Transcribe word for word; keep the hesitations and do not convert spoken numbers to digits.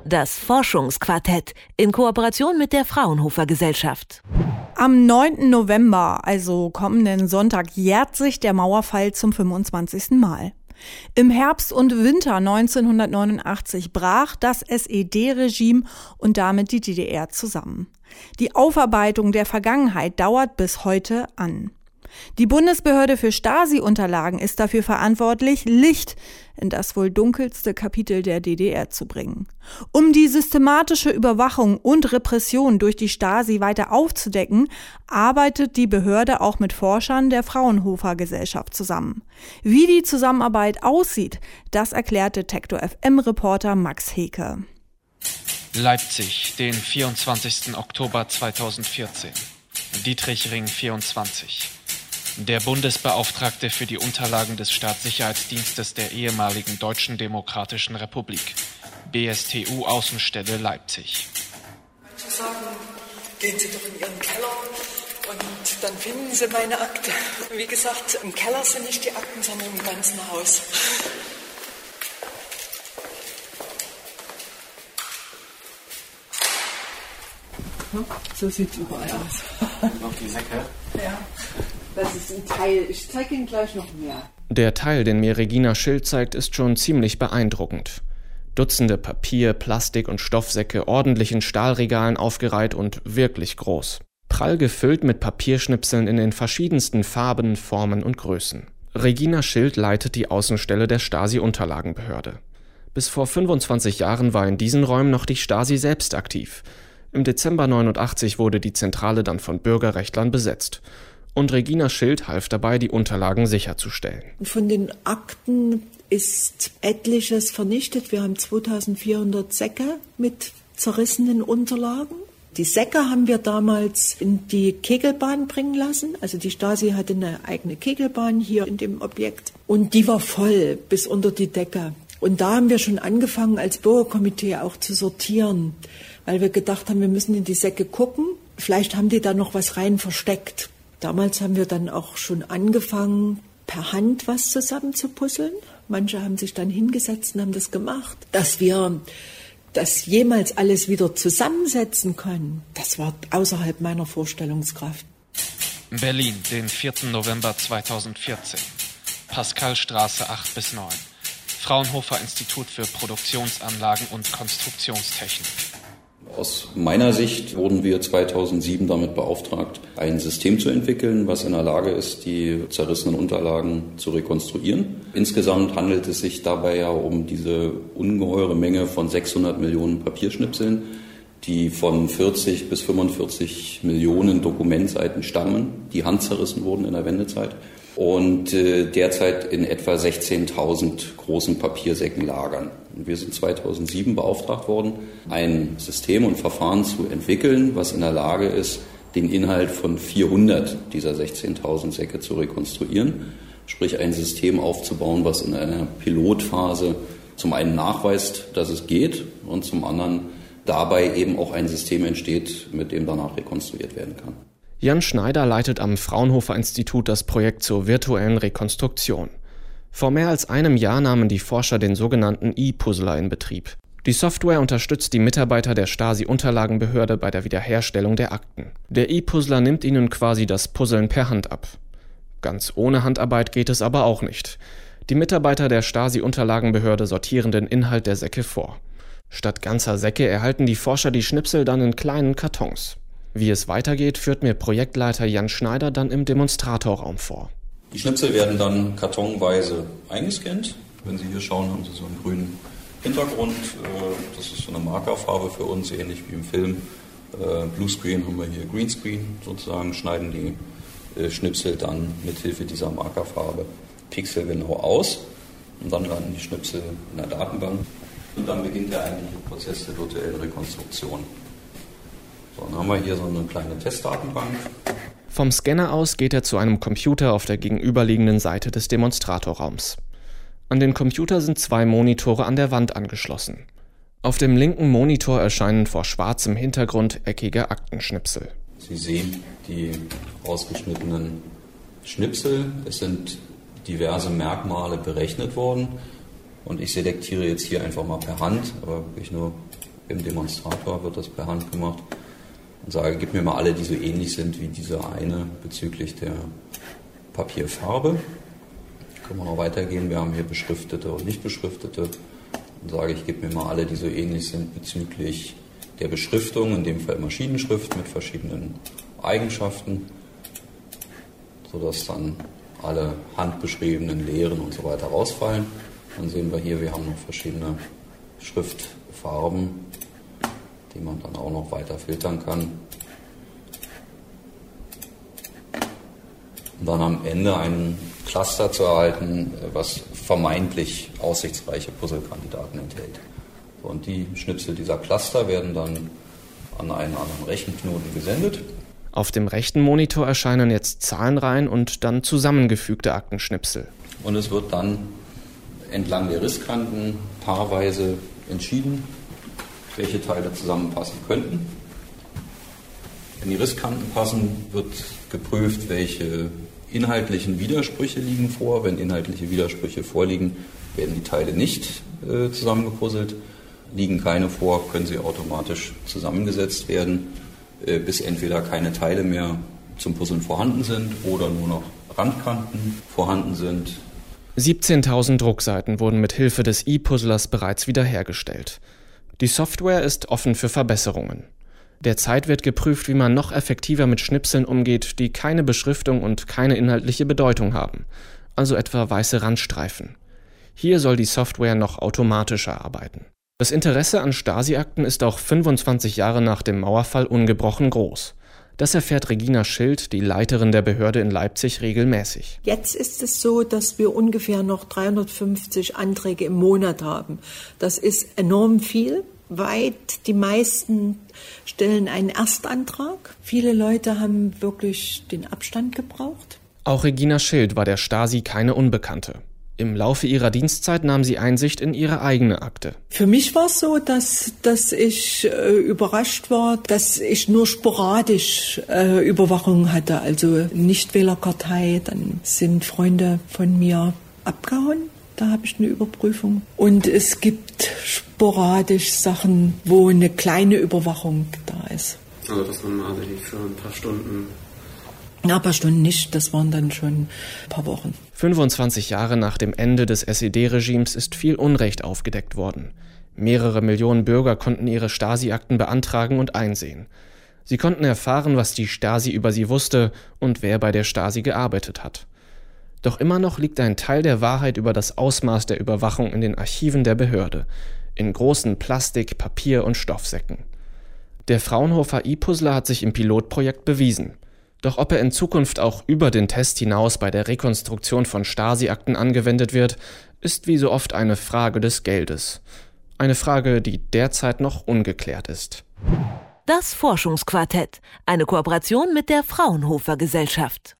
Das Forschungsquartett in Kooperation mit der Fraunhofer Gesellschaft. Am neunten November, also kommenden Sonntag, jährt sich der Mauerfall zum fünfundzwanzigsten Mal. Im Herbst und Winter neunzehnhundertneunundachtzig brach das S E D-Regime und damit die D D R zusammen. Die Aufarbeitung der Vergangenheit dauert bis heute an. Die Bundesbehörde für Stasi-Unterlagen ist dafür verantwortlich, Licht in das wohl dunkelste Kapitel der D D R zu bringen. Um die systematische Überwachung und Repression durch die Stasi weiter aufzudecken, arbeitet die Behörde auch mit Forschern der Fraunhofer Gesellschaft zusammen. Wie die Zusammenarbeit aussieht, das erklärt Detektor F M-Reporter Max Heke. Leipzig, den vierundzwanzigsten Oktober zweitausendvierzehn. Dietrichring vierundzwanzig. Der Bundesbeauftragte für die Unterlagen des Staatssicherheitsdienstes der ehemaligen Deutschen Demokratischen Republik, B S T U-Außenstelle Leipzig. Manche sagen, gehen Sie doch in Ihren Keller und dann finden Sie meine Akte. Wie gesagt, im Keller sind nicht die Akten, sondern im ganzen Haus. So sieht es überall aus. Noch die Säcke? Ja. Das ist ein Teil. Ich zeige Ihnen gleich noch mehr. Der Teil, den mir Regina Schild zeigt, ist schon ziemlich beeindruckend. Dutzende Papier-, Plastik- und Stoffsäcke ordentlich in Stahlregalen aufgereiht und wirklich groß. Prall gefüllt mit Papierschnipseln in den verschiedensten Farben, Formen und Größen. Regina Schild leitet die Außenstelle der Stasi-Unterlagenbehörde. Bis vor fünfundzwanzig Jahren war in diesen Räumen noch die Stasi selbst aktiv. Im Dezember neunundachtzig wurde die Zentrale dann von Bürgerrechtlern besetzt. Und Regina Schild half dabei, die Unterlagen sicherzustellen. Von den Akten ist etliches vernichtet. Wir haben zweitausendvierhundert Säcke mit zerrissenen Unterlagen. Die Säcke haben wir damals in die Kegelbahn bringen lassen. Also die Stasi hatte eine eigene Kegelbahn hier in dem Objekt. Und die war voll bis unter die Decke. Und da haben wir schon angefangen, als Bürgerkomitee auch zu sortieren, weil wir gedacht haben, wir müssen in die Säcke gucken. Vielleicht haben die da noch was rein versteckt. Damals haben wir dann auch schon angefangen, per Hand was zusammenzupuzzeln. Manche haben sich dann hingesetzt und haben das gemacht. Dass wir das jemals alles wieder zusammensetzen können, das war außerhalb meiner Vorstellungskraft. Berlin, den vierten November zweitausendvierzehn. Pascalstraße acht bis neun. Fraunhofer Institut für Produktionsanlagen und Konstruktionstechnik. Aus meiner Sicht wurden wir zweitausendsieben damit beauftragt, ein System zu entwickeln, was in der Lage ist, die zerrissenen Unterlagen zu rekonstruieren. Insgesamt handelt es sich dabei ja um diese ungeheure Menge von sechshundert Millionen Papierschnipseln, die von vierzig bis fünfundvierzig Millionen Dokumentseiten stammen, die handzerrissen wurden in der Wendezeit und äh, derzeit in etwa sechzehntausend großen Papiersäcken lagern. Und wir sind zweitausendsieben beauftragt worden, ein System und Verfahren zu entwickeln, was in der Lage ist, den Inhalt von vierhundert dieser sechzehntausend Säcke zu rekonstruieren, sprich ein System aufzubauen, was in einer Pilotphase zum einen nachweist, dass es geht und zum anderen dabei eben auch ein System entsteht, mit dem danach rekonstruiert werden kann. Jan Schneider leitet am Fraunhofer Institut das Projekt zur virtuellen Rekonstruktion. Vor mehr als einem Jahr nahmen die Forscher den sogenannten E-Puzzler in Betrieb. Die Software unterstützt die Mitarbeiter der Stasi-Unterlagenbehörde bei der Wiederherstellung der Akten. Der E-Puzzler nimmt ihnen quasi das Puzzeln per Hand ab. Ganz ohne Handarbeit geht es aber auch nicht. Die Mitarbeiter der Stasi-Unterlagenbehörde sortieren den Inhalt der Säcke vor. Statt ganzer Säcke erhalten die Forscher die Schnipsel dann in kleinen Kartons. Wie es weitergeht, führt mir Projektleiter Jan Schneider dann im Demonstratorraum vor. Die Schnipsel werden dann kartonweise eingescannt. Wenn Sie hier schauen, haben Sie so einen grünen Hintergrund. Das ist so eine Markerfarbe für uns, ähnlich wie im Film. Bluescreen haben wir hier Greenscreen sozusagen, schneiden die Schnipsel dann mit Hilfe dieser Markerfarbe pixelgenau aus. Und dann landen die Schnipsel in der Datenbank. Und dann beginnt der eigentliche Prozess der virtuellen Rekonstruktion. So, dann haben wir hier so eine kleine Testdatenbank. Vom Scanner aus geht er zu einem Computer auf der gegenüberliegenden Seite des Demonstratorraums. An den Computer sind zwei Monitore an der Wand angeschlossen. Auf dem linken Monitor erscheinen vor schwarzem Hintergrund eckige Aktenschnipsel. Sie sehen die ausgeschnittenen Schnipsel. Es sind diverse Merkmale berechnet worden. Und ich selektiere jetzt hier einfach mal per Hand, aber wirklich nur Im Demonstrator wird das per Hand gemacht. Und sage, gib mir mal alle, die so ähnlich sind wie dieser eine bezüglich der Papierfarbe. Können wir noch weitergehen. Wir haben hier beschriftete und nicht beschriftete. Und sage ich, gib mir mal alle, die so ähnlich sind bezüglich der Beschriftung, in dem Fall Maschinenschrift mit verschiedenen Eigenschaften, sodass dann alle handbeschriebenen Leeren und so weiter rausfallen. Dann sehen wir hier, wir haben noch verschiedene Schriftfarben, die man dann auch noch weiter filtern kann. Und dann am Ende ein Cluster zu erhalten, was vermeintlich aussichtsreiche Puzzlekandidaten enthält. Und die Schnipsel dieser Cluster werden dann an einen anderen Rechenknoten gesendet. Auf dem rechten Monitor erscheinen jetzt Zahlenreihen und dann zusammengefügte Aktenschnipsel. Und es wird dann entlang der Risskanten paarweise entschieden, welche Teile zusammenpassen könnten. Wenn die Risskanten passen, wird geprüft, welche inhaltlichen Widersprüche liegen vor. Wenn inhaltliche Widersprüche vorliegen, werden die Teile nicht äh, zusammengepuzzelt. Liegen keine vor, können sie automatisch zusammengesetzt werden, äh, bis entweder keine Teile mehr zum Puzzeln vorhanden sind oder nur noch Randkanten vorhanden sind. siebzehntausend Druckseiten wurden mit Hilfe des E-Puzzlers bereits wiederhergestellt. Die Software ist offen für Verbesserungen. Derzeit wird geprüft, wie man noch effektiver mit Schnipseln umgeht, die keine Beschriftung und keine inhaltliche Bedeutung haben, also etwa weiße Randstreifen. Hier soll die Software noch automatischer arbeiten. Das Interesse an Stasi-Akten ist auch fünfundzwanzig Jahre nach dem Mauerfall ungebrochen groß. Das erfährt Regina Schild, die Leiterin der Behörde in Leipzig, regelmäßig. Jetzt ist es so, dass wir ungefähr noch dreihundertfünfzig Anträge im Monat haben. Das ist enorm viel. Weit die meisten stellen einen Erstantrag. Viele Leute haben wirklich den Abstand gebraucht. Auch Regina Schild war der Stasi keine Unbekannte. Im Laufe ihrer Dienstzeit nahm sie Einsicht in ihre eigene Akte. Für mich war es so, dass, dass ich äh, überrascht war, dass ich nur sporadisch äh, Überwachung hatte. Also Nichtwählerkartei, dann sind Freunde von mir abgehauen. Da habe ich eine Überprüfung. Und es gibt sporadisch Sachen, wo eine kleine Überwachung da ist. Also das waren mal für ein paar Stunden... Na, ein paar Stunden nicht, das waren dann schon ein paar Wochen. fünfundzwanzig Jahre nach dem Ende des S E D-Regimes ist viel Unrecht aufgedeckt worden. Mehrere Millionen Bürger konnten ihre Stasi-Akten beantragen und einsehen. Sie konnten erfahren, was die Stasi über sie wusste und wer bei der Stasi gearbeitet hat. Doch immer noch liegt ein Teil der Wahrheit über das Ausmaß der Überwachung in den Archiven der Behörde, in großen Plastik-, Papier- und Stoffsäcken. Der Fraunhofer E-Puzzler hat sich im Pilotprojekt bewiesen. Doch ob er in Zukunft auch über den Test hinaus bei der Rekonstruktion von Stasi-Akten angewendet wird, ist wie so oft eine Frage des Geldes. Eine Frage, die derzeit noch ungeklärt ist. Das Forschungsquartett, eine Kooperation mit der Fraunhofer Gesellschaft.